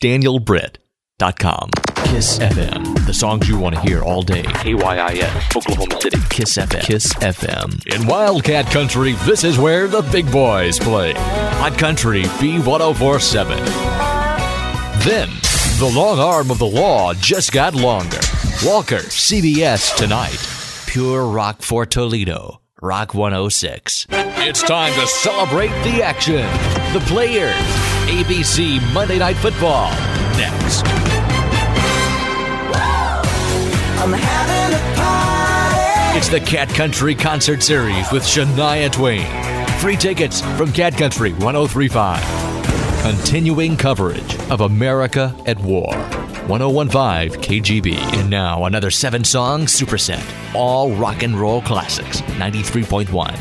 DanielBritt.com. Kiss FM. The songs you want to hear all day. KYIS, Oklahoma City. Kiss FM. Kiss FM. In Wildcat Country, this is where the big boys play. Hot Country B1047. Then, the long arm of the law just got longer. Walker, CBS Tonight. Pure rock for Toledo. Rock 106. It's time to celebrate the action. The Players. ABC Monday Night Football. Next. I'm having a party. It's the Cat Country Concert Series with Shania Twain. Free tickets from Cat Country 1035. Continuing coverage of America at War. 1015 KGB. And now another 7-song superset. All rock and roll classics. 93.1.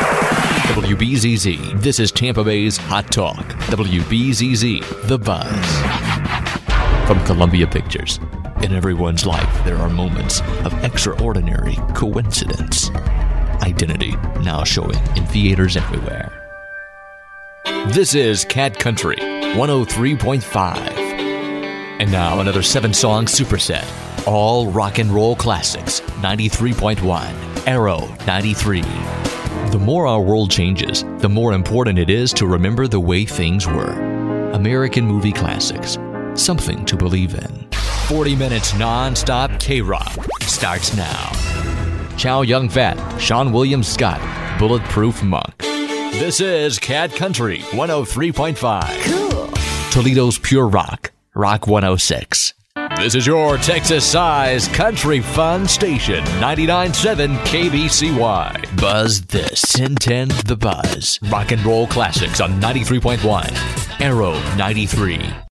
WBZZ. This is Tampa Bay's Hot Talk. WBZZ. The Buzz. From Columbia Pictures. In everyone's life, there are moments of extraordinary coincidence. Identity, now showing in theaters everywhere. This is Cat Country 103.5. And now another 7-song superset. All rock and roll classics. 93.1. Arrow 93. The more our world changes, the more important it is to remember the way things were. American movie classics. Something to believe in. 40 minutes non-stop K-Rock starts now. Chow Yun Fat, Sean William Scott, Bulletproof Monk. This is Cat Country 103.5. Cool. Toledo's Pure Rock, Rock 106. This is your Texas-sized country fun station, 99.7 KBCY. Buzz this. 1010 The Buzz. Rock and roll classics on 93.1. Arrow 93.